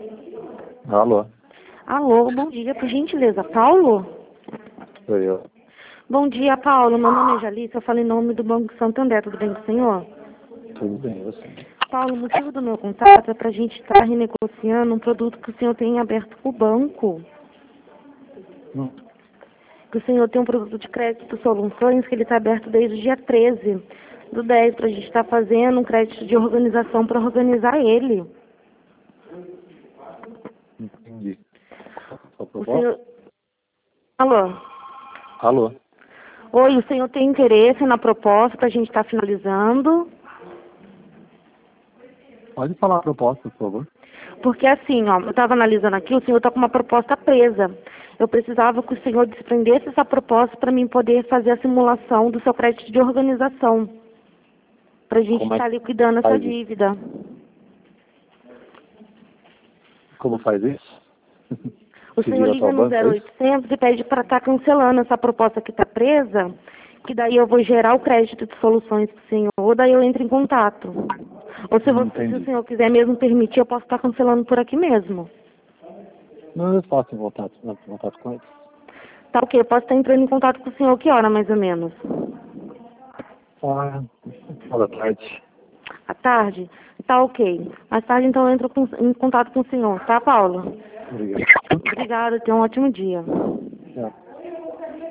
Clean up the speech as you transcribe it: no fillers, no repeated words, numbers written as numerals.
Alô? Alô, bom dia, por gentileza. Paulo? Sou eu. Bom dia, Paulo. Meu nome é Jalice, eu falo em nome do Banco Santander, tudo bem com o senhor? Tudo bem, você? Paulo, o motivo do meu contato é para a gente estar renegociando um produto que o senhor tem aberto com o banco. Hum. Que o senhor tem um produto de crédito soluções que ele está aberto desde o dia 13 do 10 para a gente estar fazendo um crédito de organização para organizar ele. Entendi. Qual O proposta? senhor... Alô? Alô? Oi, o senhor tem interesse na proposta para a gente estar finalizando? Pode falar a proposta, por favor. Porque assim, ó, eu estava analisando aqui, o senhor está com uma proposta presa. Eu precisava que o senhor desprendesse essa proposta para mim poder fazer a simulação do seu crédito de organização. Para a gente Como é estar que liquidando essa faz isso? dívida. Como faz isso? O Se senhor liga ao liga teu no banco, é isso? 0800 e pede para estar cancelando essa proposta que está presa, que daí eu vou gerar o crédito de soluções para o senhor, daí eu entro em contato. Ou se o Entendi. senhor quiser mesmo permitir, eu posso estar cancelando por aqui mesmo. Não, eu faço em contato com eles. Tá ok, eu posso estar entrando em contato com o senhor que hora, mais ou menos? Ah, fala tarde. À tarde? Tá ok. Mais tarde, então, eu entro em contato com o senhor, tá, Paulo? Obrigado. Obrigada, tenha um ótimo dia.